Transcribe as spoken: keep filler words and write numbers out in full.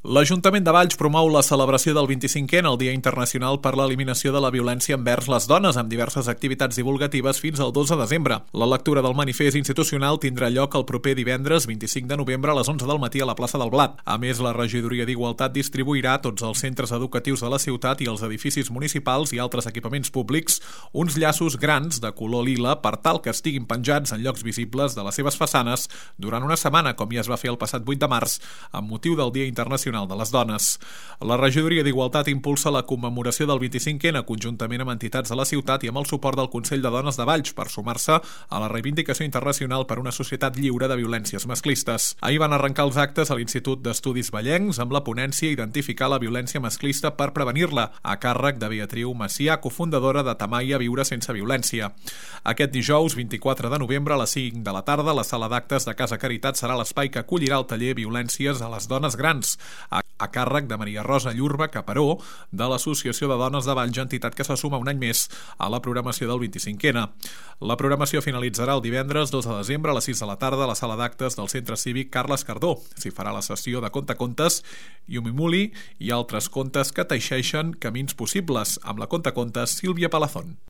L'Ajuntament de Valls promou la celebració del vint-i-cinquè en el Dia Internacional per l'Eliminació de la Violència envers les Dones amb diverses activitats divulgatives fins al dos de desembre. La lectura del manifest institucional tindrà lloc el proper divendres vint-i-cinc de novembre a les onze del matí a la plaça del Blat. A més, la Regidoria d'Igualtat distribuirà a tots els centres educatius de la ciutat i els edificis municipals i altres equipaments públics uns llaços grans de color lila per tal que estiguin penjats en llocs visibles de les seves façanes durant una setmana, com ja es va fer el passat vuit de març, amb motiu del Dia Internacional de les Dones. La Regidoria d'Igualtat impulsa la commemoració del vint-i-cinquè conjuntament amb entitats de la ciutat i amb el suport del Consell de Dones de Valls per sumar-se a la reivindicació internacional per una societat lliure de violències masclistes. Ahir van arrencar els actes a l'Institut d'Estudis Vallencs amb la ponència Identificar la violència masclista per prevenir-la, a càrrec de Beatriu Macià, cofundadora de Tamaia Viure sense violència. Aquest dijous, vint-i-quatre de novembre, a les cinc de la tarda, la sala d'actes de Casa Caritat serà l'espai que acollirà el taller Violències a les dones grans, a, a càrrec de Maria Rosa Llurba Caparó, de l'Associació de Dones de Valls, entitat que se suma un any més a la programació del vint-i-cinquè. La programació finalitzarà el divendres dos de desembre a les sis de la tarda a la sala d'actes del Centre Cívic Carles Cardó. S'hi farà la sessió de contacontes i Umimuli i altres contes que teixeixen camins possibles amb la contacontes Sílvia Palazón.